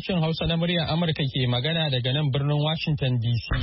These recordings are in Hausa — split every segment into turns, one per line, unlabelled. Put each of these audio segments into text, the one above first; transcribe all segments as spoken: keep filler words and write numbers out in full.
sashen Hausa na muryar Amurka ke magana daga nan birnin Washington D C.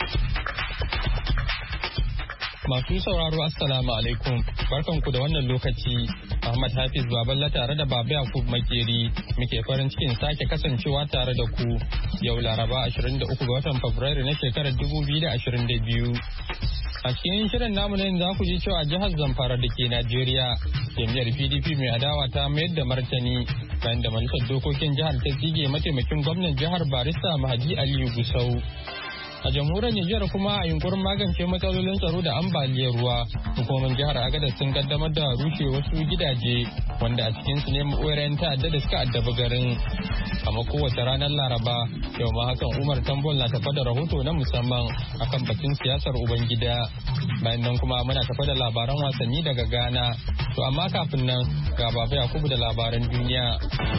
Masu sauraro Assalamu alaikum, barkanku da wannan lokaci. Ahmad Hafiz Baballa tare da Baba Yakub Makeri muke farin cikin sake kasancewa tare da ku yau Laraba ashirin da uku ga watan Fabrairu na shekarar dubu biyu da ashirin da biyu. A cikin shirin namu ne za ku ji cewa jihar Zamfara da ke Najeriya, jam'iyyar P D P mai adawa ta mayar da martani bayan da majalisar dokokin jihar ta tsige mataimakin gwamnan jihar Barista Mahdi Aliyu Gusau. A jamhuriyar Nijar kuma a yunkurin magance matsalolin tsaro da ambaliyar ruwa, hukumomin jihar Agadez sun kaddamar da rushe wasu gidaje wanda a cikin su ne maɓoyar ta'adda da suka addabi garin. Amma kowace ranar Laraba, yau ma hakan Umar Tambol na tafa da rahoto na musamman akan batun siyasar Ubangida. Bayan nan kuma muna tafa da labaran wasanni daga Ghana. To amma kafin nan ga Baba Yakubu da labaran duniya.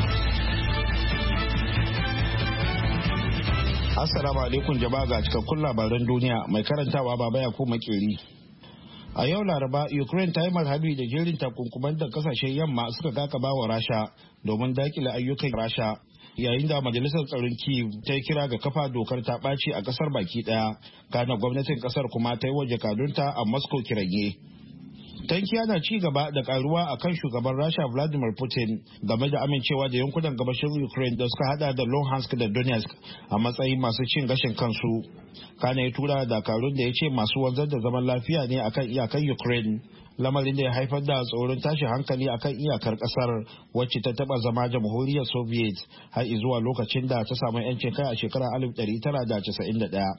Assalamu alaikum jama'a ga cikakkun labaran duniya mai karantawa Baba Yakubu Makeri. A yau Laraba, Ukraine ta yi marhabi da jerin takunkuman da kasashen yamma suka kakaba wa Rasha domin dakile ayyukan Rasha. Yayin da Majalisar Tsaron Kyiv ta yi kira ga kafa dokar ta ɓaci a ƙasar baki ɗaya, kana gwamnatin ƙasar kuma ta yi wa jakadunta a Moscow kiranye. Tankiya na ci gaba da karuwa a kan shugaban Rasha Vladimir Putin game da amincewa da yankunan gabashin Ukraine da suka hada da Luhansk da Donetsk a matsayin masu cin gashin kansu. Kana ya tura dakarun da ya ce masu wanzar da zaman lafiya ne akan iyakar Ukraine, lamarin da ya haifar da tsoron tashin hankali akan iyakar kasar wacce ta taba zama jamhuriyar Soviet har zuwa lokacin da ta samu 'yancin kai a shekarar alif ɗari tara da casa'in da ɗaya.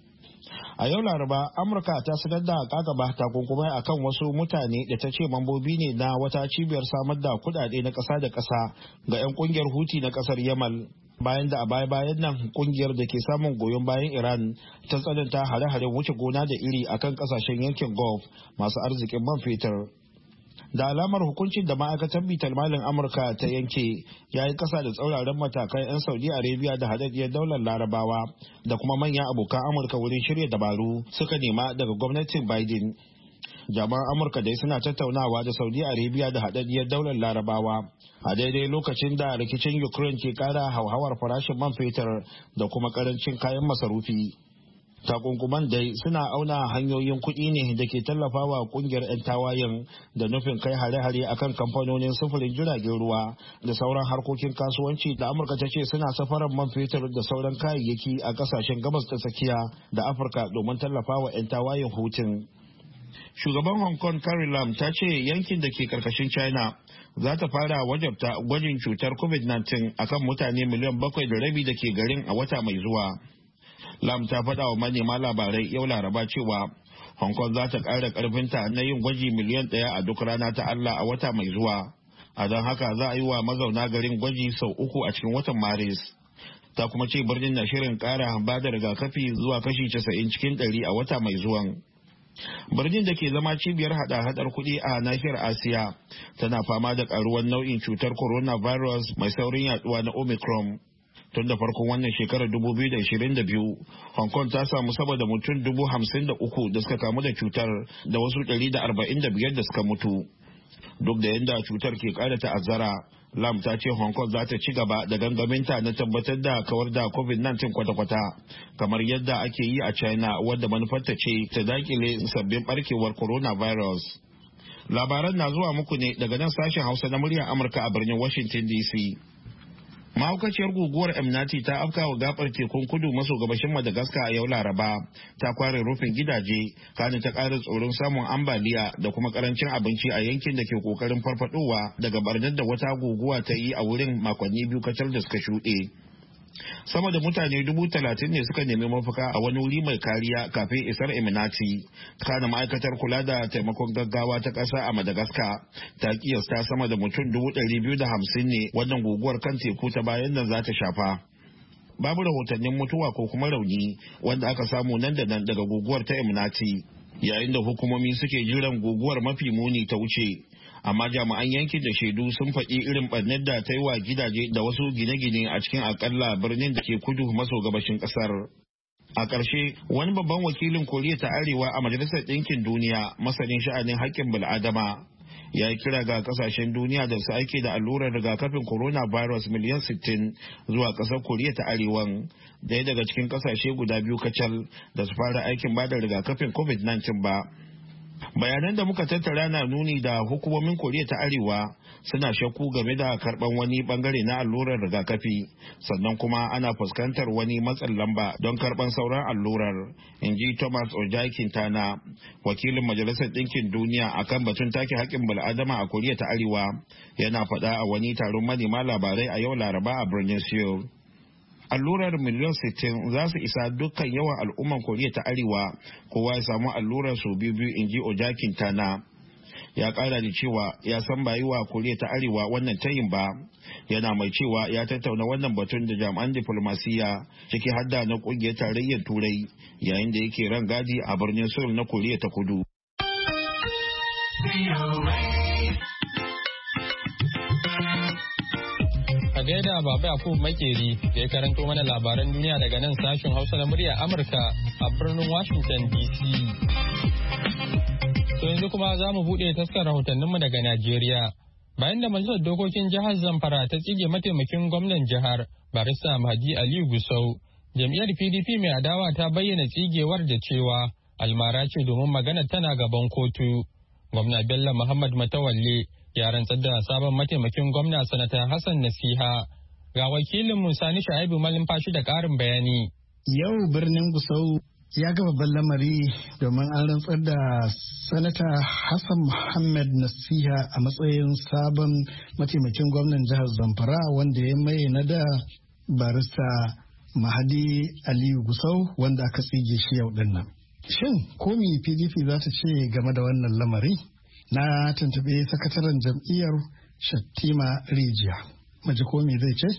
A yau Laraba, Amurka ta sanar da kakaba takunkumai a kan wasu mutane da ta ce mambobi ne na wata cibiyar samar da kudade na ƙasa da ƙasa ga 'yan ƙungiyar Huti na ƙasar Yamal. Bayan da a baya-bayan nan ƙungiyar da ke samun goyon bayan Iran ta tsananta hare-haren wuce gona da iri akan ƙasashen yankin Gulf masu arzikin man fetur. Da alamar hukuncin da ma'aikatar bitar malin Amurka ta yanke ya yi kasa da tsauraran matakan 'yan Saudi Arabia da hadaddiyar daular Larabawa da kuma manyan abokan Amurka wurin shirya dabaru suka nema daga gwamnatin Biden. Jami'an Amurka dai suna tattaunawa da Saudi Arabia da hadaddiyar daular Larabawa a daidai lokacin da rikicin Ukraine ke kara hauhawar farashin man fetur da kuma karancin kayan masarufi. Takunkuman dai suna auna hanyoyin kuɗi ne da ke tallafawa kungiyar 'yan tawayen da nufin kai hare-hare akan kamfanonin sufurin jiragen ruwa da sauran harkokin kasuwanci da Amurka ta ce suna safarar man fetur da sauran kayayyaki a kasashen gabas ta tsakiya da Afirka domin tallafawa 'yan tawayen hutun. Shugaban Hong Kong Carrie Lam ta ce yankin da ke karkashin China za ta fara wajabta gwajin cutar covid nineteen akan mutane miliyan bakwai da rabi da ke garin a wata mai zuwa. Lam ta faɗa wa manema labarai yau Laraba cewa Hong Kong za ta ƙara ƙarfinta na yin gwaji miliyan ɗaya a duk rana ta Allah a wata mai zuwa. A don haka za a yi wa mazauna garin gwaji sau uku a cikin watan Maris. Ta kuma ce birnin na shirin ƙara ba da rigakafi zuwa kashi casa'in cikin ɗari a wata mai zuwan. Birnin da ke zama cibiyar hada-hadar kuɗi a nahiyar Asiya tana fama da ƙaruwar nau'in cutar coronavirus mai saurin yaduwa na Omicron. Tun da farkon wannan shekarar dubu biyu da ashirin da biyu, Hong Kong ta samu sama da mutum dubu hamsin da uku da suka kamu da cutar da wasu ɗari da arba'in da biyar da suka mutu. Duk da yadda cutar ke ƙara ta'azzara, Lam ta ce Hong Kong za ta ci gaba da gangaminta na tabbatar da kawar da covid nineteen kwata-kwata, kamar yadda ake yi a China wadda manufarta ce ta dakile sabbin barkewar coronavirus. Labaran na zuwa muku ne daga nan sashen Hausa na muryar Amurka a birnin Washington D C. Mahaukaciyar guguwar Emnati ta afka wa gabar tekun kudu maso gabashin Madagascar a yau Laraba, ta kware rufin gidaje, kani ta ƙara tsoron samun ambaliya da kuma karancin abinci a yankin da ke kokarin farfadowa daga barnar da wata guguwa ta yi a wurin makonni biyu kacal da suka shuɗe. Sama da mutane dubu talatin ne suka nemi mafaka a wani wuri mai kariya kafin isar Eminati. Kana ma'aikatar kula da taimakon gaggawa ta ƙasa a Madagascar ta kiyasta sama da mutum dubu ɗari biyu da hamsin ne wannan guguwar kan teku ta bayan nan za ta shafa. Babu rahotannin mutuwa ko kuma rauni wanda aka samu nan da nan daga guguwar ta Eminati, yayin da hukumomi suke jiran guguwar mafi muni ta wuce. Amma jami'an yankin da shaidu sun faɗi irin ɓarnar da ta yi wa gidaje da wasu gine-gine a cikin akalla birnin da ke kudu maso gabashin ƙasar. A ƙarshe, wani babban wakilin Koriya ta Arewa a Majalisar Ɗinkin Duniya, masanin sha'anin haƙƙin bil'adama, ya yi kira ga kasashen duniya da su aike da allurar rigakafin coronavirus miliyan sittin zuwa kasar koriya ta arewan, daya daga cikin kasashe guda biyu kacal da su fara aikin bada rigakafin covid nineteen ba. Bayanan da muka tattara na nuni da hukumomin koriya ta arewa suna shakku game da karban wani bangare na allurar rigakafi, sannan kuma ana fuskantar wani matsin lamba don karban sauran allurar, in ji Thomas Ojai Quintana, wakilin Majalisar Ɗinkin Duniya akan batun take haƙƙin bil'adama a koriya ta arewa, yana faɗa a wani taron manema labarai a yau Laraba a birnin Seoul. Allurar miliyan sittin za su isa dukkan yawan al'umman koriya ta arewa, kowa ya samu allurar sau biyu biyu, in ji Ojai Quintana. Ya kara da cewa ya san ba yi wa koriya ta arewa wannan tayin ba, yana mai cewa ya tattauna wannan batun da jami'an diflomasiyya ciki hadda na kungiyar tarayyar turai yayin da yake ran gadi a birnin Seoul na koriya ta kudu.
A gaida Baba Yakubu Makeri da ya karanto mana labaran duniya daga nan sashen Hausa na murya Amurka a birnin Washington D C. To yanzu kuma za mu buɗe taskar rahotanninmu daga Najeriya. Bayan da Majalisar Dokokin Jihar Zamfara ta tsige mataimakin gwamnan jihar Barista Mahdi Aliyu Gusau, jam'iyyar P D P mai adawa ta bayyana tsigewar da cewa almara ce domin magana tana gaban kotu. Gwamna Bello Muhammad Matawalle ya rantsar da sabon mataimakin gwamna Sanata Hassan Nasiha. Ga wakilin Musani Shaibu Malumfashi da ƙarin bayani.
Yau birnin Gusau ya ga babban lamari domin an rantsar da Sanata Hassan Muhammad Nasiha a matsayin sabon mataimakin gwamnan jihar Zamfara, wanda ya mai na da Barista Mahdi Aliyu Gusau wanda aka tsige shi yau din nan. Shin komi P D P za ta ce game da wannan lamari? Na tuntuɓe sakataren jam'iyyar Shattima Rijiya. Maji komi zai ce?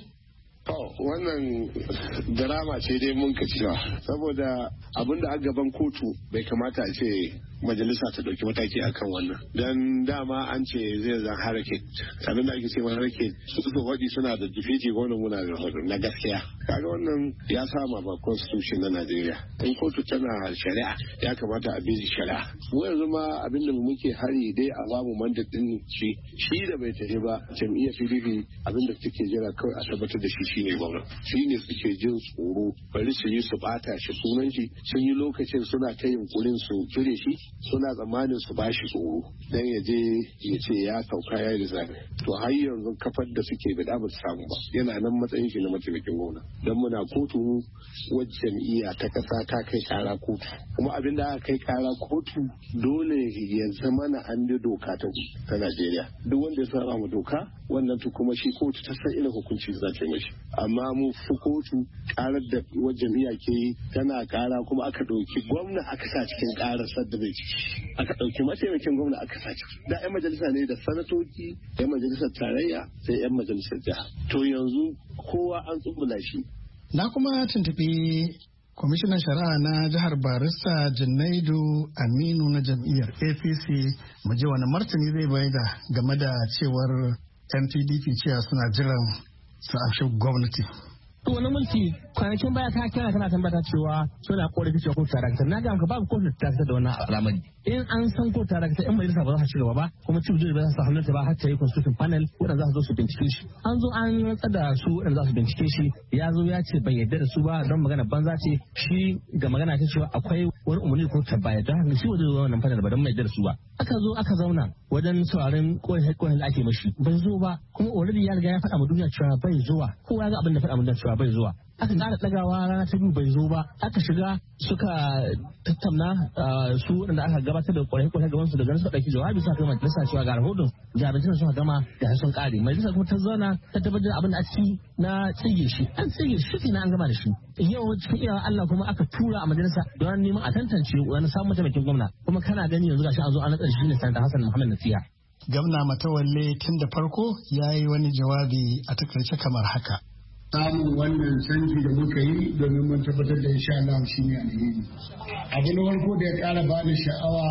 Wannan drama ce dai mun ka cewa, saboda abinda a gaban kotu bai kamata a ce majalisa ta dauki mataki akan wannan, dan dama an ce zai zan harake sannan da ake ce ma harake su suka waɗi suna da difiti wannan muna da na gaskiya. Kaga wannan ya sama ba constitution na Najeriya. In kotu tana shari'a ya kamata a bi shari'a. Mu yanzu ma abinda muke hari dai a bamu mandate din shi shi da bai tafi ba, jam'iyyar P D P abinda take jira kawai a tabbatar da shi shine gwamnati. Shi ne suke jin tsoro bari su yi su bata shi sunan shi, sun yi lokacin suna ta yunkurin su cire shi, suna tsammanin su bashi tsoro dan ya je ya ce ya sauka ya yi zaɓe. To har yanzu kafar da suke da ba su samu ba, yana nan matsayin shi na mataimakin gwamna. Dan muna kotu wajen jam'iyya ta kasa ta kai kara kotu, kuma abin da aka kai kara kotu dole ya zama na an da doka ta ta Najeriya. Duk wanda ya saba mu doka wannan to kuma shi kotu ta san irin hukunci za ta yi mashi. Amma mu fi kotu karar da wajen jam'iyya ke yi tana kara kuma aka ɗauki gwamna aka sa cikin karar sadda bai ciki, aka ɗauki mataimakin gwamna aka sa ciki. Da 'yan majalisa ne da sanatoci, 'yan majalisar tarayya sai 'yan majalisar jiha. To yanzu kowa an tsumbula shi.
Na kuma tuntuɓi kwamishinan shari'a na jihar Barista Junaidu Aminu na jam'iyyar A P C, mu ji wani martani zai bai da game da cewar 'yan P D P cewa suna jiran su amshi gwamnati.
wani mulki kwanakin baya ta kira tana tambata cewa suna korafi cewa kotu tarakta na ga babu kotu tarakta da wannan al'amari in an san kotu tarakta yan majalisa ba za su ci gaba ba kuma chief judge ba za su hannunta ba har ta yi constitution panel wadanda za su zo su bincike shi an zo an rantsar da su wadanda za su bincike shi ya zo ya ce bai yarda da su ba don magana banza ce shi ga magana ta cewa akwai wani umarni ko ta bayar da haka shi wajen zuwa wannan panel ba don mai yarda da su ba aka zo aka zauna wajen sauraron korafi da ake mashi bai zo ba kuma already ya riga ya faɗa ma duniya cewa bai zuwa kowa ya ga abin da faɗa ma duniya cewa bai zuwa aka ƙara ɗagawa rana ta biyu bai zo ba aka shiga suka tattauna su waɗanda aka gabatar da ƙwarai-ƙwarai gaban su daga nan suka ɗauki jawabi suka kai majalisa cewa ga rahoton jami'an suka gama da sun ƙare majalisa kuma ta zauna ta tabbatar abin da a ciki na tsige shi an tsige shi na an gama da shi yau cikin iyawa Allah kuma aka tura a majalisa don neman a tantance wani samun mataimakin gwamna kuma kana gani yanzu gashi an zo an natsar shi ne sanata Hassan Muhammad Nasiha.
Gwamna Matawalle tun da farko ya yi wani jawabi a takaice kamar haka.
Samun wannan canji da muka yi domin mun tabbatar da insha Allah shi ne alheri. Abu na farko da ya ƙara bani sha'awa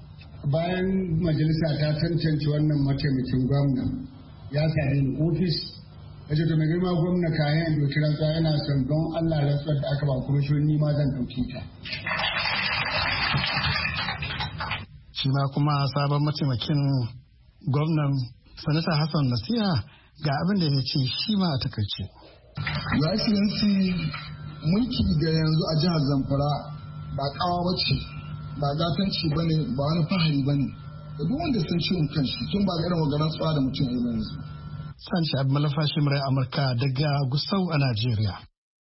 bayan majalisa ta tantance wannan mataimakin gwamna ya same ni ofis ya ce to mai girma gwamna kayan in doki rantsuwa yana son don Allah rantsuwar da aka ba kwamishoni ma zan ɗauki ta.
Shi ma kuma sabon mataimakin gwamnan sanata Hassan Nasiha ga abin da ya ce shi ma a takaice.
Ya Excellency, mulki da yanzu a jihar Zamfara ba kawa bace, ba gatanci bane, ba wani fahari bane. Da duk wanda sun ciwon kanshi tun ba ga irin wagaran tsawa da mutum ya yanzu.
Sani Sha'ibu Malumfashi murai Amurka daga Gusau a Najeriya.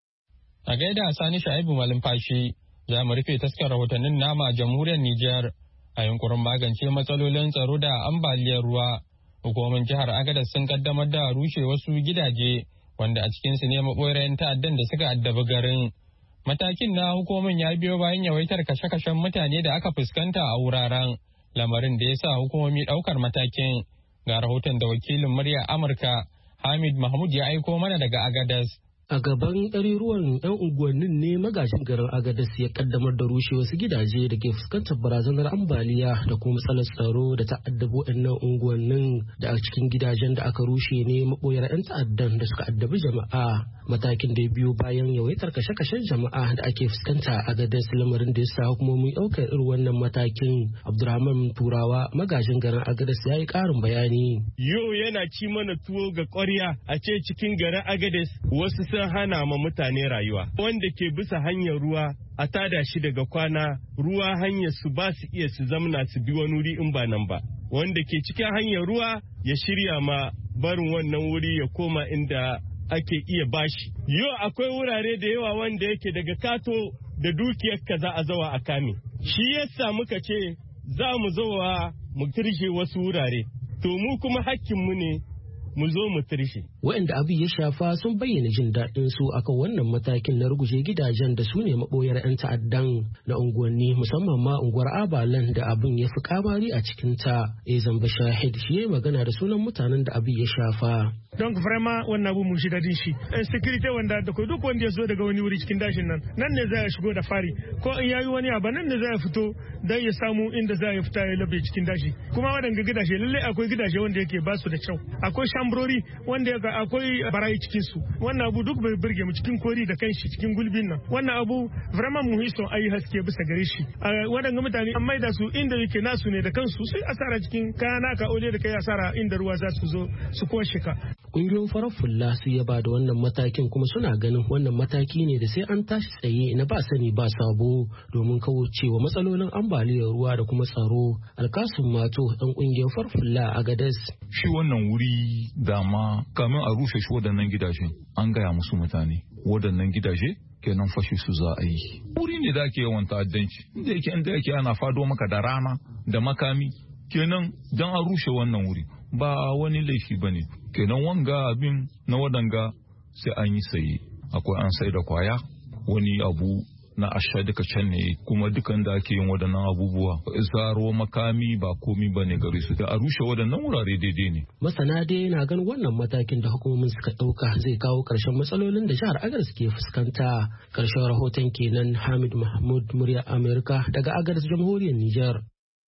A gaida Sani Sha'ibu Malumfashi, za mu rufe taskar rahotannin nama a jamhuriyar Nijar a yunkurin magance matsalolin tsaro da ambaliyar ruwa. Hukumomin jihar Agadez sun kaddamar da rushe wasu gidaje wanda a cikinsu ne maɓoyar ta'addan da suka addabi garin. Matakin na hukumomin ya biyo bayan yawaitar kashe-kashen mutane da aka fuskanta a wuraren, lamarin da ya sa hukumomi ɗaukar matakin. Ga rahoton da wakilin murya Amurka Hamid Mahmud ya aiko mana daga Agadez.
A gaban ɗaruruwan 'yan unguwannin ne magajin garin Agadez ya kaddamar da rushe wasu gidaje da ke fuskantar barazanar ambaliya da kuma matsalar tsaro da ta'addabo ɗannan unguwannin, da a cikin gidajen da aka rushe ne maɓoyar 'yan ta'addan da suka addabi jama'a. Matakin da ya biyo bayan yawaitar kashe-kashen jama'a da ake fuskanta a Agadez, lamarin da ya sa hukumomin ɗaukar irin wannan matakin. Abdurrahman Turawa magajin garin Agadez ya yi ƙarin bayani.
Yau yana ci mana tuwo ga ƙwarya a ce cikin garin Agadez wasu sun hana ma mutane rayuwa. Wanda ke bisa hanyar ruwa a tada shi daga kwana, ruwa hanyar su ba su iya su zamna su bi wani wuri in ba nan ba. Wanda ke cikin hanyar ruwa ya shirya ma barin wannan wuri ya koma inda ake iya bashi. Yau akwai wurare da yawa wanda yake daga kato da dukiyar ka za a zawa a kame. Shi yasa muka ce za mu zawa mu tirshe wasu wurare. To mu kuma hakkinmu ne mu zo mu tirshe.
Waɗanda abin ya shafa sun bayyana jin daɗin su akan wannan matakin na ruguje gidajen da su ne maɓoyar 'yan ta'addan na unguwanni, musamman ma unguwar Abalan da abin ya fi kamari a cikin ta. Ezan Shahid shi ya magana da sunan mutanen da abin ya shafa.
Don vraiment wannan abu mun shi dadin shi. Security wanda da duk wanda ya zo daga wani wuri cikin dashin nan, nan ne za ya shigo da fari. Ko in yayi wani abu nan ne za ya fito dan ya samu inda za ya fita ya labe cikin dashi. Kuma wadanga gidaje lalle akwai gidaje wanda yake ba su da kyau. Akwai shambrori wanda yake akwai barayi cikin su. Wannan abu duk bai burge mu cikin kori da kanshi cikin gulbin nan. Wannan abu vraiment mu hiso ayi haske bisa gare shi. Wadanga mutane an maida su inda yake nasu ne da kansu, sai asara cikin kana ka ole da kai asara inda ruwa za su zo su koshe ka.
Ƙungiyoyin farar fulla su ya ba da wannan matakin, kuma suna ganin wannan mataki ne da sai an tashi tsaye na ba sani ba sabo domin kaucewa matsalolin ambaliyar ruwa da kuma tsaro. Alkasun Mato ɗan ƙungiyar farar fulla a Agadez.
Shi wannan wuri dama kamin a rushe shi waɗannan gidajen an gaya musu mutane waɗannan gidaje kenan fashe su za a yi. Wuri ne da ake yawan ta'addanci inda yake inda yake ana fado maka da rana da makami, kenan dan an rushe wannan wuri ba wani laifi bane. Kenan wanga abin na wadanga sai an yi saye, akwai an sai da kwaya wani abu na asha duka can ne, kuma dukan da ake yin waɗannan abubuwa zaro makami ba komi ba ne gare su, da a rushe waɗannan wurare daidai ne.
Masana dai na ganin wannan matakin da hukumomin suka ɗauka zai kawo ƙarshen matsalolin da jihar Agadez ke fuskanta. Ƙarshen rahoton kenan. Hamid Mahmud, murya Amerika daga Agadez, jamhuriyar Nijar.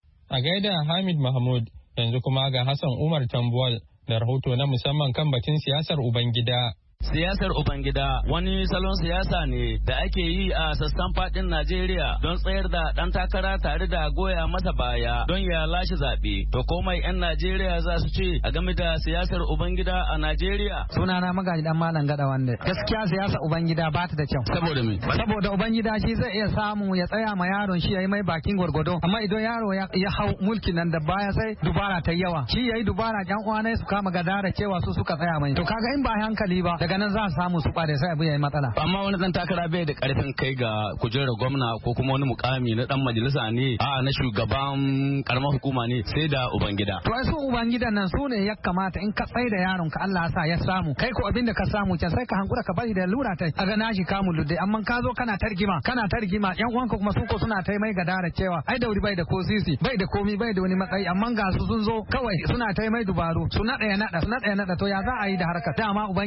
A gaida Hamid Mahmud, yanzu kuma ga Hassan Umar Tambuwal da rahoto na musamman kan batun siyasar Ubangida.
Siyasar Ubangida wani salon siyasa ne da ake yi a sassan fadin Najeriya don tsayar da ɗan takara tare da goya masa baya don ya lashe zaɓe. To komai 'yan Najeriya za su ce a game da siyasar Ubangida a Najeriya?
Sunana Magaji Dan Malam Gada wanda gaskiya siyasar Ubangida ba ta da kyau.
Saboda me?
Saboda Ubangida shi zai iya samu ya tsaya ma yaron shi ya yi mai bakin gwargwado, amma idan yaro ya hau mulkin nan da baya sai dubara ta yawa. Shi ya yi dubara ƴan uwanai su kama gadara cewa su suka tsaya mai. To kaga in ba hankali ba daga nan za a samu su kware sai abu yayi matsala.
Amma wani dan takara bai da karfin kai ga kujerar gwamna ko kuma wani mukami na dan majalisa ne, a na shugaban karamar hukuma ne, sai da Ubangida.
To ai su Ubangidan nan su ne ya kamata in ka tsai da yaron ka Allah ya sa ya samu. Kai ko abin da ka samu can sai ka hankura ka bari da lura tai a ga nashi kamun ludde, amma ka zo kana targima kana targima yan uwanka kuma su ko suna tai mai gadara cewa ai Dauri bai da ko sisi bai da komi bai da wani matsayi, amma ga su sun zo kawai suna tai mai dubaru su nada ya nada su nada ya nada. To ya za a yi da harkar dama Ubangidan ba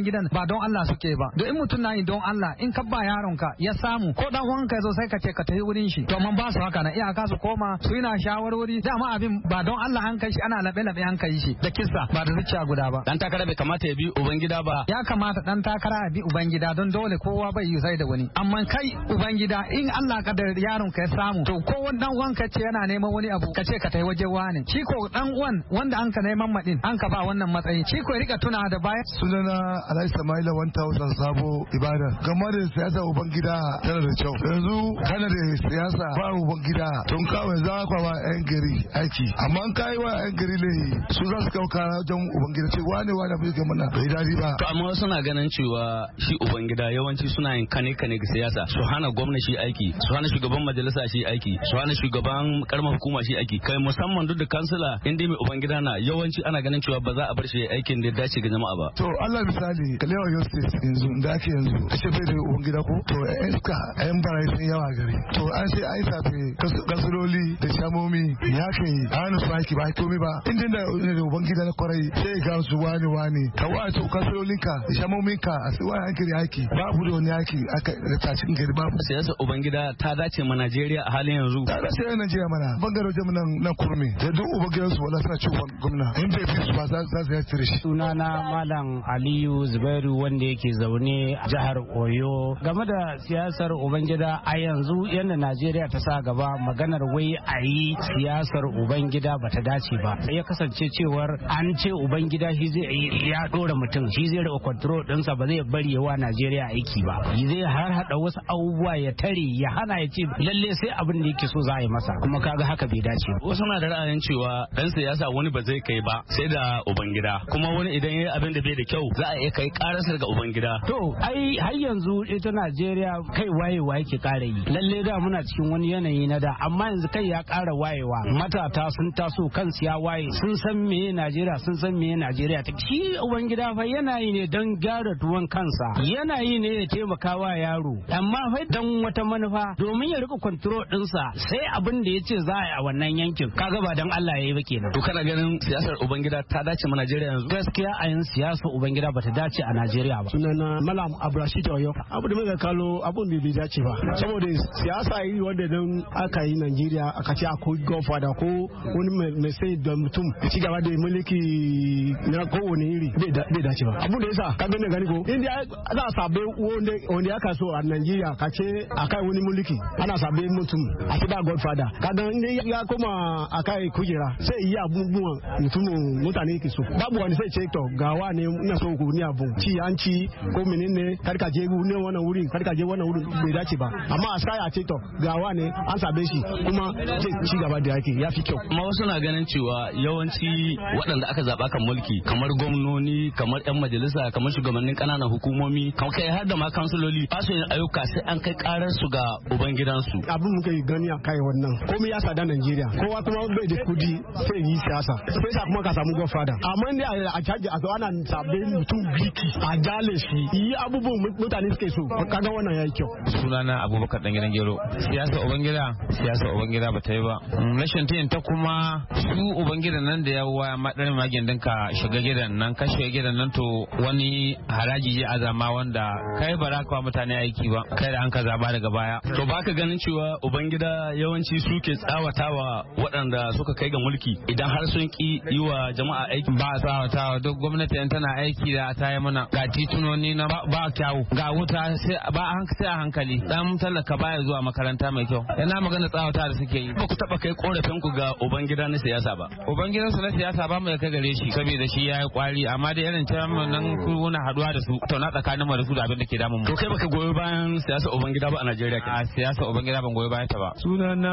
don Allah suke ba don in mutum na yi don Allah in ka ba yaronka ya samu ko dan uwanka ya zo sai ka ce ka tafi wurin shi to man ba su haka na iyaka su koma su yana shawarwari dama abin ba don Allah an kai shi ana labe labe an kai shi da kissa ba da zuciya guda ba
dan takara bai kamata ya bi ubangida ba
ya kamata dan takara ya bi ubangida don dole kowa bai yi sai da wani amma kai ubangida in Allah ka da yaron ka ya samu to ko wani dan uwan ka ce yana neman wani abu ka ce ka tai waje wani shi ko dan uwan wanda an ka neman madin an ka ba wannan matsayi shi ko rika tuna da baya
sunana Alhaji Samaila one thousand sabo ibada game da siyasa ubangida tana da kyau yanzu kana da siyasa ba ubangida tun kawai za ka ba yan gari aiki amma an kai wa yan gari ne su za su kauka don ubangida ce wane wane bai ga mana bai dadi ba
to amma suna ganin cewa shi ubangida yawanci suna yin kane kane ga siyasa su hana gwamnati shi aiki su hana shugaban majalisa shi aiki su hana shugaban karamar hukuma shi aiki kai musamman duk da kansila inda mai ubangida na yawanci ana ganin cewa ba za a bar shi aikin da ya dace ga jama'a ba
to Allah misali kalewa yau state yanzu da ake yanzu kashe bai da ubangida ko to yan suka yan barayi sun yawa gari to an sai ai safe kasuloli da shamomi ya kai an su aiki ba komai ba inda da ubangida na kwarai sai ga su wani wani ka wato kasalolinka da shamominka a sai wani hankali aiki babu da wani aiki aka ta cikin gari babu
siyasar ubangida ta dace ma Najeriya a halin yanzu
ta dace a Najeriya mana bangaren jami'an nan na kurmi da duk ubangidan su wala suna cewa gwamna in bai fi su ba za su yi tire shi
sunana malam Aliyu Zubairu wanda yake zaune a jihar Oyo game da siyasar ubangida a yanzu yadda Najeriya ta sa gaba maganar wai a yi siyasar ubangida ba ta dace ba ya kasance cewar an ce ubangida shi zai ya dora mutum shi zai rika control ɗinsa ba zai bari yawa Najeriya aiki ba zai har hada wasu abubuwa ya tare ya hana ya ce lalle sai abin da yake so za a yi masa kuma kaga haka bai dace ba
wasu na da ra'ayin cewa dan siyasa wani ba zai kai ba sai da ubangida kuma wani idan yayi abin da bai da kyau za a iya kai karasar ga ubangida
to ai har yanzu ita Najeriya kai wayewa yake kara yi lalle da muna cikin wani yanayi na da amma yanzu kai ya kara wayewa matata sun taso kansu ya waye sun san meye Najeriya sun san meye Najeriya ta shi ubangida fa yana yi ne don gyara tuwon kansa yana yi ne ya taimaka wa yaro amma fa dan wata manufa domin ya rika control dinsa sai abin da yace za a yi a wannan yankin kaga ba dan Allah yayi ba kenan
to kana ganin siyasar ubangida ta dace ma Najeriya yanzu
gaskiya a yin siyasar ubangida bata dace a Najeriya ba
sunana Malam Abrashid Oyo abu da muka kallo abun da bai dace ba saboda siyasa yi wanda dan aka yi Najeriya aka ce akwai godfather ko wani mai sai da mutum ci gaba da mulki na kowane iri bai dace ba abu da yasa ka gane gani ko inda za a sabe wanda wanda aka so a Najeriya ka ce akai wani mulki ana sabe mutum a ce ba godfather kaga inda ya koma akai kujera sai yi abubuwan mutumin mutane ke so babu wani sai ce to gawa ne ina so ku ni abu ci an ci ko menene karka je ne wannan wurin karka je wannan wurin bai dace ba amma a sai a ce to gawa ne an sabe shi kuma zai ci gaba da yake ya fi kyau
amma wasu na ganin cewa yawanci waɗanda aka zaba kan mulki kamar gwamnoni kamar yan majalisa kamar shugabannin ƙananan hukumomi kamar kai har da ma kansuloli ba su yin ayyuka sai an kai karar su ga ubangidansu
abin muka yi gani a kai wannan komai ya sada Najeriya kowa kuma bai da kudi sai yi siyasa sai sa kuma ka samu godfather amma ne a caji a zo ana sabe mutum biki a jale shi yi abubuwan mutane suke so kaga wannan yayi kyau
sunana Abubakar dan gidan gero siyasa ubangida siyasa ubangida ba ta yi ba rashin tayin ta kuma su ubangidan nan da ya waya madar magin dinka shiga gidan nan ka shiga gidan nan to wani haraji je azama wanda kai ba za ka mutane aiki ba kai da an ka zaba daga baya
to baka ganin cewa ubangida yawanci suke tsawatawa waɗanda suka kai ga mulki idan har sun ki yi wa jama'a aiki
ba tsawatawa duk gwamnati yan tana aiki da ta yi mana ga titunoni na ba kyawu ga wuta sai ba sai a hankali dan talaka baya zuwa makaranta mai kyau yana magana tsawata da suke yi
ba ku taba kai korafin ku ga ubangida na siyasa ba
ubangidan su na siyasa ba mu kai gare shi saboda shi yayi kwari amma da irin ta nan kuna haduwa da su to na tsakanin mu da su da abin da ke damun mu
to kai baka goyi bayan siyasa ubangida ba a Najeriya
a siyasa ubangida ban goyi bayan ta ba
sunana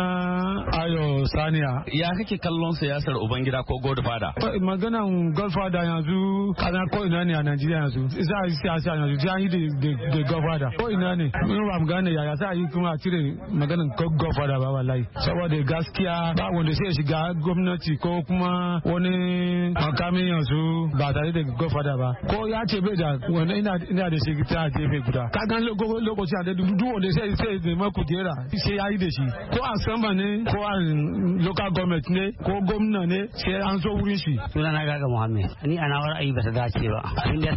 Ayo Saniya
ya kake kallon siyasar ubangida ko godfather
maganan godfather yanzu kana ko ina ne a Najeriya yanzu za a yi siyasa yanzu za a yi da godfather ko ina ne mun ba mu gane yaya za a yi kuma a cire maganan godfather ba wallahi saboda gaskiya ba wanda sai shiga gwamnati ko kuma wani makamin yanzu ba tare da godfather ba ko ya ce bai da wanda ina ina da shi ta gefe guda ka gan lokaci a da duk wanda sai sai da ma kujera sai ya yi da shi ko a samba ne ko a local government ne ko gwamna ne sai an zo wurin shi
sunana Gaga Muhammad ni ana war ayi ba ta dace ba abin da yasa nake ba ta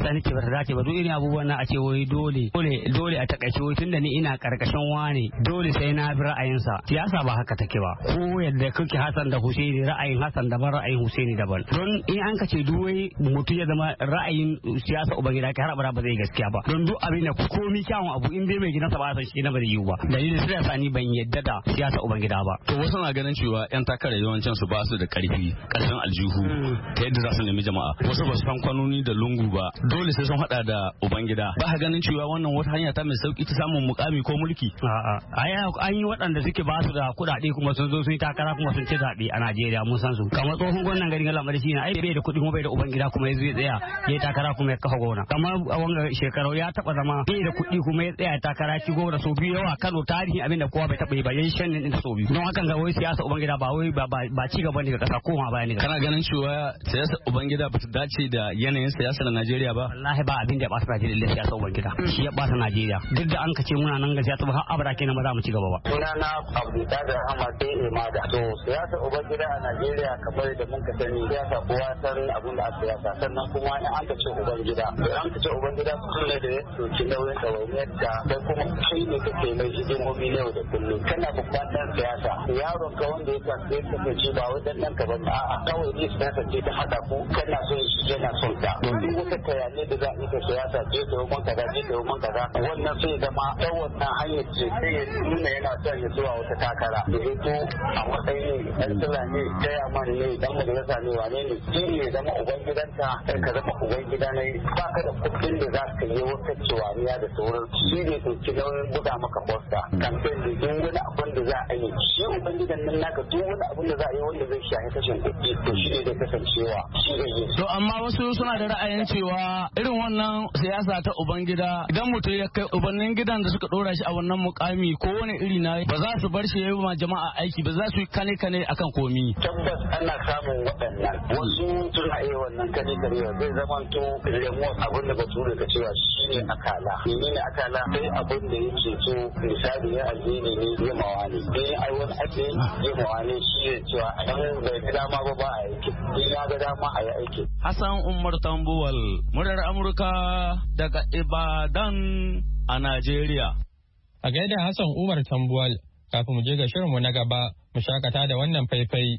ta dace ba duk irin abubuwan na a ce wai dole dole dole a takaice wai tunda ni ina karkashin wane dole sai na bi ra'ayinsa. Siyasa ba haka take ba. Ko yadda kake Hassan da Husaini ra'ayin Hassan daban ra'ayin Husaini daban. Don in an ka ce duk wai mutum ya zama ra'ayin siyasa ubangida kai har abada ba zai gaskiya ba. Don duk abin da komi kyawun abu in bai mai gidansa ba san shi na ba zai yiwu ba. Dalilin sai yasa ni ban yadda da siyasa ubangida ba.
To wasu na ganin cewa yan takara yawancin su ba su da karfi karshen aljihu ta yadda za su nemi jama'a. Wasu ba su san kwanoni da lungu ba. Dole sai sun hada da ubangida. Ba ka ganin cewa wannan wata hanya ta mai sauki ta samun mukami ko mulki?
A'a. Ai an yi waɗanda suke ba su da kuɗaɗe kuma sun zo sun yi takara kuma sun ci zaɓe a Najeriya mun san su. Kamar tsohon gwamnan garin Galamari shi ne ai bai da kuɗi kuma bai da ubangida kuma ya zai tsaya ya yi takara kuma ya kafa gona. Kamar a wanga shekaru ya taɓa zama bai da kuɗi kuma ya tsaya takara ci gona sau biyu yawa Kano tarihi abinda kowa bai taɓa yi ba yayin shan ɗin sau biyu. Don hakan ga wai siyasa ubangida ba wai ba ci gaba ne ga ƙasa ko ma baya ne.
Kana ganin cewa siyasa ubangida ba ta dace da yanayin siyasar Najeriya ba?
Wallahi ba abin da ya ɓata Najeriya da siyasa ubangida. Shi ya ɓata Najeriya. Duk da an ka ce muna nan ga siyasa ba har abada kenan ba za mu ci gaba ba.
Sunana Abdulkadir Ahmad sai Imada. To siyasa ubangida a Najeriya kamar da mun ka sani siyasa kowa san abin da a siyasa sannan kuma in an ka ce ubangida. In an ka ce ubangida mutum ne da ya soki nauyin ɗawainiyar da kai kuma shi ne kake mai hidimomi na yau da kullum. Kana bukatar siyasa. Yaron ka wanda ya kasance ya kasance ba wai dan ɗan ka ba a'a kawai ne siyasa ce ta haɗa ku kana son shi yana son ta. Duk wata tayane da za a yi ta siyasa je ta yi kaza je ta yi kaza wannan sai zama ta wannan hanyar ce sai ya nuna yana son ya zuwa wata takara da hito a matsayin ɗan fulani ta yaman ne dan majalisa ne wane ne shi ne zama ubangidanta sai ka zama ubangida ne ba ka da kuɗin da za ka yi wata ciwaniya da sauran shi ne to ki nauyin buga maka posta kamfen da duk wani abin da za a yi shi ubangidan nan naka duk wani abin da za a yi wanda zai shafi kashin kuɗi to shi ne zai kasancewa shi ne yi.
To amma wasu suna da ra'ayin cewa irin wannan siyasa ta ubangida idan mutum ya kai ubannin gidan da suka ɗora shi a wannan mukami ko wani iri na ba za su bar shi yayi ma jama'a aiki ba za su yi kane kane akan komi.
Tabbas ana samun waɗannan wasu suna iya wannan kane kane zai zama to remote abin da bature ka cewa shine akala. Menene akala sai abin da yake so misali ya alheri ne ya mawa ne. Dai ai wani ake ya mawa ne shi ne cewa dan bai ga dama ba ba a aiki. Ni na ga dama a yi aiki.
Hassan Umar Tambuwal murar Amurka daga Ibadan a Najeriya.
A gaida Hassan Umar Tambuwal, kafin mu je ga shirinmu na gaba, mu shakata da wannan faifai.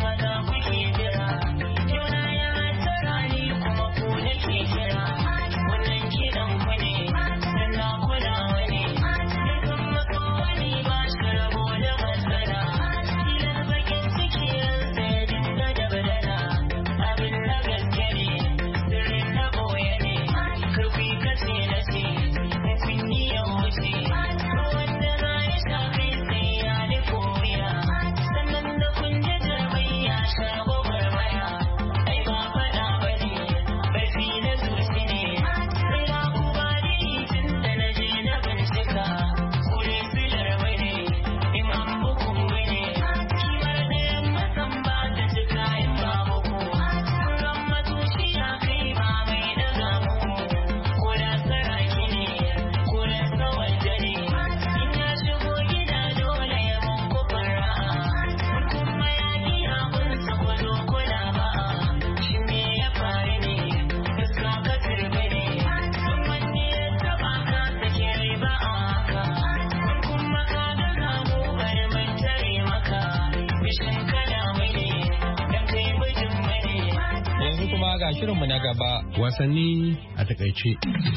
Shirinmu na gaba
wasanni a takaice.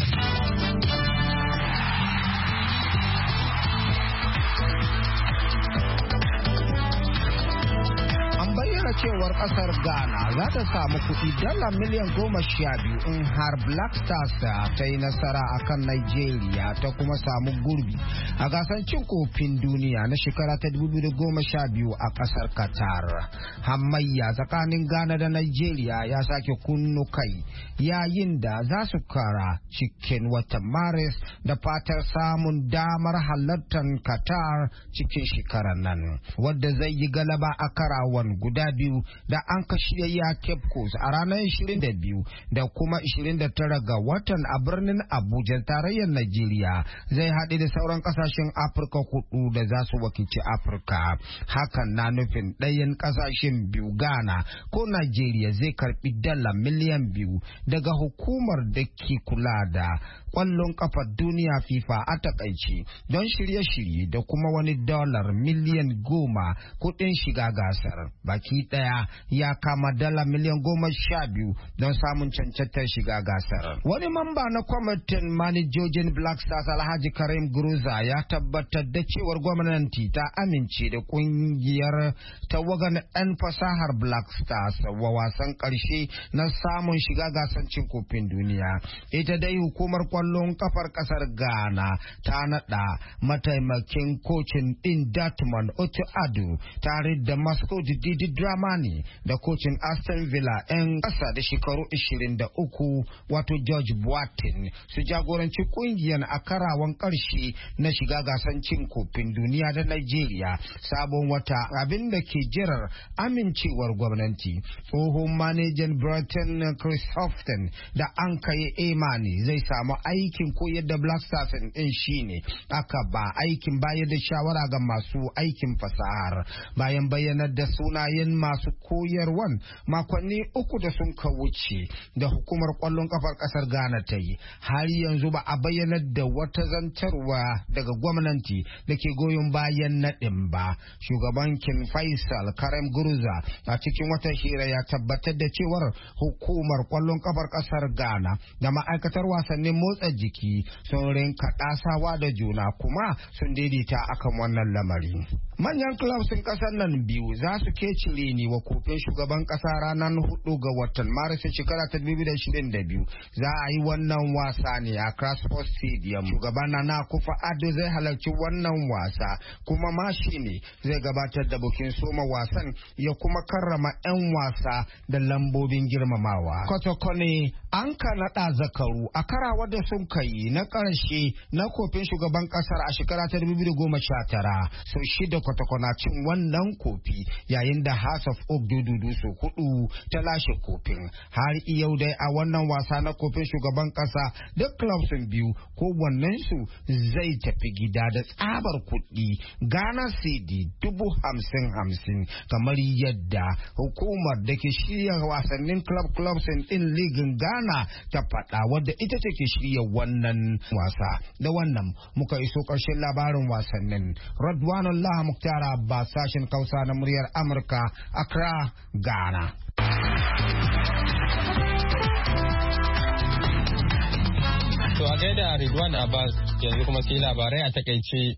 cewar kasar Ghana za ta samu kuɗi dala miliyan goma sha biyu in har Black Stars ta yi nasara akan Nigeria ta kuma samu gurbi a gasar cin kofin duniya na shekara ta dubu biyu da goma sha biyu a kasar Qatar. Hamayya tsakanin Ghana da Nigeria ya sake kunnu kai yayin da za su kara cikin watan Maris da fatar samun damar halartar Qatar cikin shekarar nan, wadda zai yi galaba a karawan guda biyu biyu da an ka shirya Cape Coast a ranar ishirin da biyu da kuma ishirin da tara ga watan a birnin Abuja tarayyar Najeriya zai haɗe da sauran ƙasashen Afirka hudu da za su wakilci Afirka. Hakan na nufin ɗayan ƙasashen biyu Ghana ko Najeriya zai karɓi dala miliyan biyu daga hukumar da ke kula da ƙwallon ƙafar duniya FIFA a takaice don shirye-shirye da kuma wani dalar miliyan goma kuɗin shiga gasar. Baki ɗaya ya kama dala miliyan goma sha biyu don samun cancantar shiga gasar. Wani mamba na kwamitin manajojin Black Stars Alhaji Karim Guruza ya tabbatar da cewar gwamnati ta amince da kungiyar tawagan 'yan fasahar Black Stars wa wasan ƙarshe na samun shiga gasar cin kofin duniya. Ita dai hukumar kwallon kafar ƙasar Ghana ta naɗa mataimakin kocin ɗin Datman Otu Ado tare da Mascot Didi Dramani da kocin Aston Villa 'yan ƙasa da shekaru ishirin da uku wato George Boateng su jagoranci kungiyar a karawan ƙarshe na shiga gasar cin kofin duniya da Nigeria sabon wata, abin da ke jirar amincewar gwamnati. Tsohon manajan Brighton Chris Houghton da an kai Emani zai samu aikin koyar da Black Stars din shine aka ba aikin bayar da shawara ga masu aikin fasahar bayan bayyanar da sunayen masu koyarwan makonni uku da sun ka wuce da hukumar kwallon kafar kasar Ghana ta yi. Har yanzu ba a bayyanar da wata zantarwa daga gwamnati da ke goyon bayan naɗin ba. Shugaban Kin Faisal Karim Guruza a cikin wata hira ya tabbatar da cewar hukumar kwallon kafar kasar Ghana da ma'aikatar wasannin motsa jiki sun rinka ɗasawa da juna kuma sun daidaita akan wannan lamari. Manyan clubs kasar nan biyu za su kecile ne wa kofin shugaban kasa ranar hudu ga watan Maris shekara ta dubu da ashirin da biyu. Za a yi wannan wasa ne a Crossport Stadium. Shugaban Nana Akufo-Addo zai halarci wannan wasa kuma ma shi ne zai gabatar da bukin soma wasan ya kuma karrama 'yan wasa da lambobin girmamawa. Kotokone an ka naɗa zakaru a karawar da sun kai na ƙarshe na kofin shugaban ƙasar a shekara ta dubu da goma sha tara. Sau shida Kotokona cin wannan kofi yayin da House of Oak dududu su hudu ta lashe kofin. Har yau dai a wannan wasa na kofin shugaban ƙasa duk clubs biyu ko wannan su zai tafi gida da tsabar kuɗi Ghana cedi dubu hamsin hamsin kamar yadda hukumar da ke shirya wasannin club clubs din ligin Ghana ta faɗa wadda ita take shirya wannan wasa. Da wannan muka iso ƙarshen labarin wasannin. Radwanullah Muktar Abbas, sashen Kausa na muryar Amurka, Accra, Ghana.
To a gaida Ridwan Abbas, yanzu kuma sai labarai a takaice.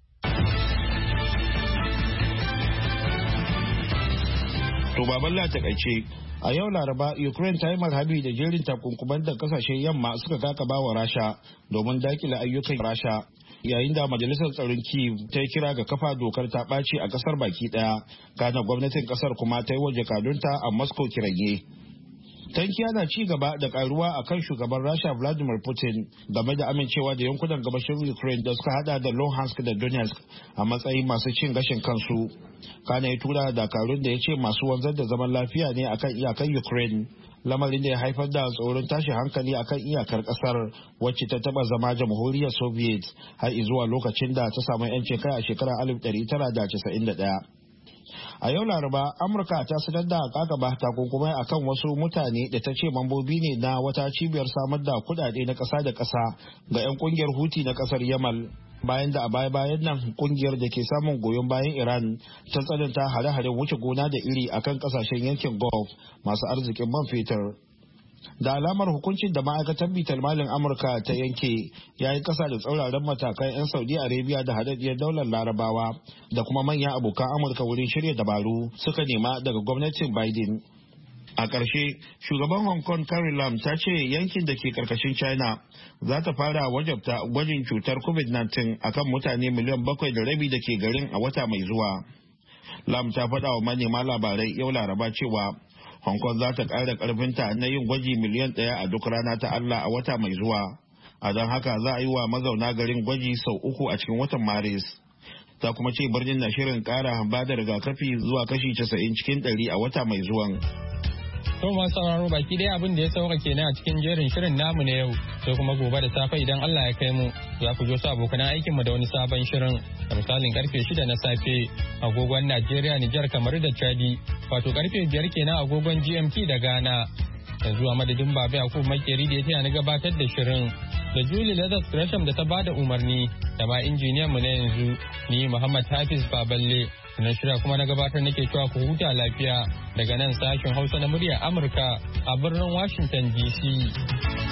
To baballa takaice. A yau Laraba, Ukraine ta yi marhabi da jerin takunkuman da kasashen yamma suka kakaba wa Rasha domin dakile ayyukan Rasha. Yayin da Majalisar Tsaron Kyiv ta yi kira ga kafa dokar ta ɓaci a ƙasar baki ɗaya, kana gwamnatin ƙasar kuma ta yi wa jakadunta a Moscow kirage. Tankiya na ci gaba da karuwa a kan shugaban Rasha Vladimir Putin game da amincewa da yankunan gabashin Ukraine da suka hada da Luhansk da Donetsk a matsayin masu cin gashin kansu. Kana ya tura dakarun da ya ce masu wanzar da zaman lafiya ne akan iyakar Ukraine. Lamarin da ya haifar da tsoron tashin hankali akan iyakar kasar wacce ta taba zama jamhuriyar Soviet har zuwa lokacin da ta samu 'yancin kai a shekarar alif ɗari tara da casa'in da ɗaya. A yau Laraba, Amurka ta sanar da kakaba takunkumai akan wasu mutane da ta ce mambobi ne na wata cibiyar samar da kudade na ƙasa da ƙasa ga 'yan kungiyar Huti na ƙasar Yamal. Bayan da a baya-bayan nan kungiyar da ke samun goyon bayan Iran ta tsananta hare-haren wuce gona da iri akan ƙasashen yankin Gulf masu arzikin man fetur. Da alamar hukuncin da ma'aikatar bitar malin Amurka ta yanke ya yi kasa da tsauraran matakan 'yan Saudi Arabia da hadaddiyar daular Larabawa da kuma manyan abokan Amurka wurin shirya dabaru suka nema daga gwamnatin Biden. A ƙarshe, shugaban Hong Kong Carrie Lam ta ce yankin da ke ƙarƙashin China za ta fara wajabta gwajin cutar COVID nineteen akan mutane miliyan bakwai da rabi da ke garin a wata mai zuwa. Lam ta faɗa wa manema labarai yau Laraba cewa Hong Kong za ta ƙara ƙarfinta na yin gwaji miliyan ɗaya a duk rana ta Allah a wata mai zuwa. A don haka za a yi wa mazauna garin gwaji sau uku a cikin watan Maris. ta kuma ce birnin na shirin kara ba da rigakafi zuwa kashi casa'in cikin ɗari a wata mai zuwan.
To masu sauraro baki dai abin da ya sauka kenan a cikin jerin shirin namu na yau, sai kuma gobe da safe idan Allah ya kai mu za ku jo su abokan aikinmu da wani sabon shirin da misalin karfe shida na safe agogon Najeriya, Nijar, kamar da Chadi, wato karfe biyar kenan agogon G M T da Ghana. Yanzu a madadin Baba Yakubu Makeri da ya taya na gabatar da shirin da Julie Lazarus Gresham da ta bada umarni da ma injiniyan mu na yanzu ni Muhammad Hafiz Baballe na shirya kuma na gabatar nake cewa ku huta lafiya daga nan sashen Hausa na muryar Amurka a birnin Washington D C.